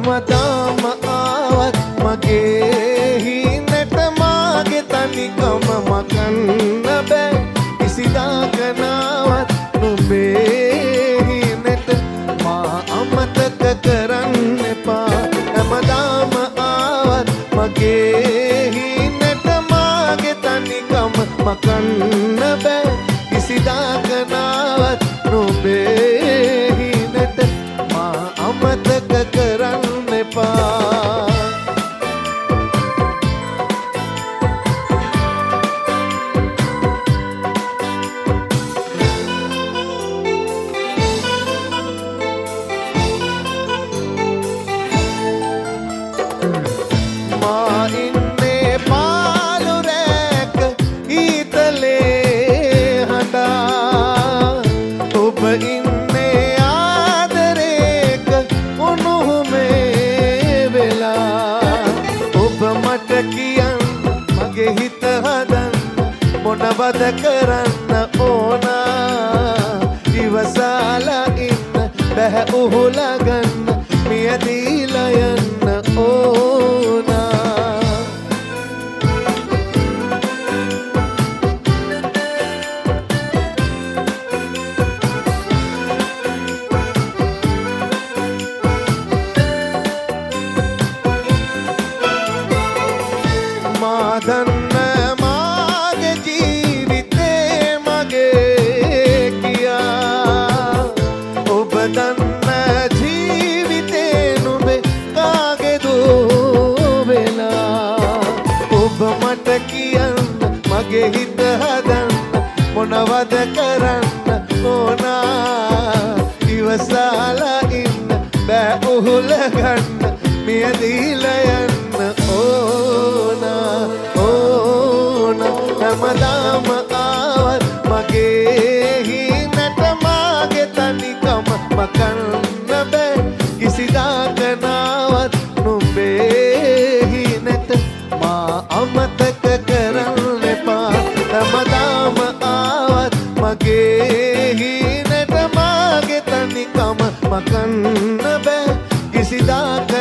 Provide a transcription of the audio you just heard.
හැමදාම ආවත් මගේ හිනට මාගේ තනිකම මකන්න බෑ කිසිදාක නාවත් නුඹේ හිනට මා අමතක කරන්න එපා හැමදාම ආවත් මගේ හිනට මාගේ තනිකම මකන්න බෑ කිසිදාක නාවත් නුඹේ හිනට මා අමතක කරන්න එපා මා ඉන්නේ පාළු රැක ඊතලේ හඬා ඔබ ඉන්නේ ආදරේක උණුහුමේ වෙලා ඔබ මට කියන්න මගේ හිත හදන්න මොනවද කරන්න ඕනා ඉවසාලා ඉන්න බැහැ උහුලා ගන්න මියදීලා යන්න ඕනා මා දන්න මාගේ ජීවිතේ මගේ කියා ඔබ දන්න ජීවිතේ නුඹේ කාගේදෝ වෙලා ඔබ මට කියන්න මගේ හිත හදන්න මොනවද කරන්න ඕනා ඉවසාලා ඉන්න බෑ උහුල ගන්න මියදීලා යන්න ඕනා හැමදාම ආවත් මගේ හිනට මාගේ තනිකම මකන්න බෑ කිසිදාක නාවත් නුඹේ හිනට මා අමතක කරන්න එපා හැමදාම ආවත් මගේ හිනට මාගේ තනිකම මකන්න බෑ කිසිදාක